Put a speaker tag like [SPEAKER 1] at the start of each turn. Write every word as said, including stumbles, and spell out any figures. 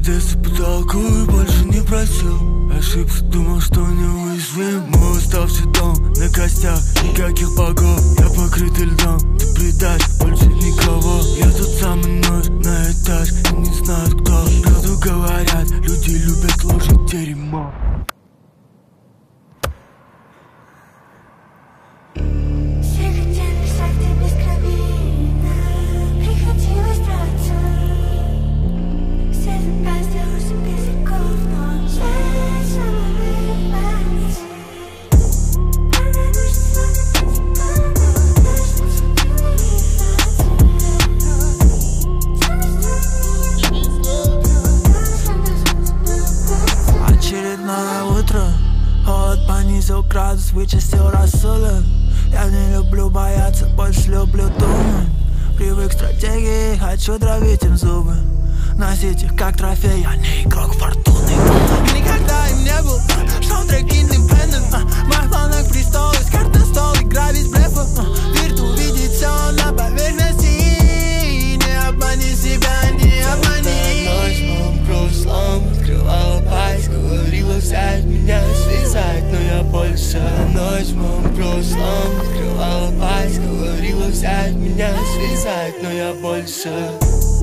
[SPEAKER 1] детстве потолку и больше не просил. Ошибся, думал, что неуязвим. Мой уставший дом на костях, никаких богов. Я покрытый льдом, ты предашь, больше никого. Я тут самый ночь на этаж, и не знаю кто. Правду говорят, люди любят ложь и дерьмо.
[SPEAKER 2] Понизил градус, вычистил рассудок. Я не люблю бояться, больше люблю думать. Привык к стратегии, хочу травить им зубы. Носить их как трофей, я не игрок фортуны. Никогда им не был саундтрек independent. В моих планах престол, из карт на стол, игра без блефа. Вирту увидеть все на поверхности. Не обмани себя, не обмани.
[SPEAKER 1] Ночь в моем прошлом открывала пасть, говорила взять меня, связать, но я больше. Ночь в моем прошлом открывала пасть, говорила взять меня, связать, но я больше.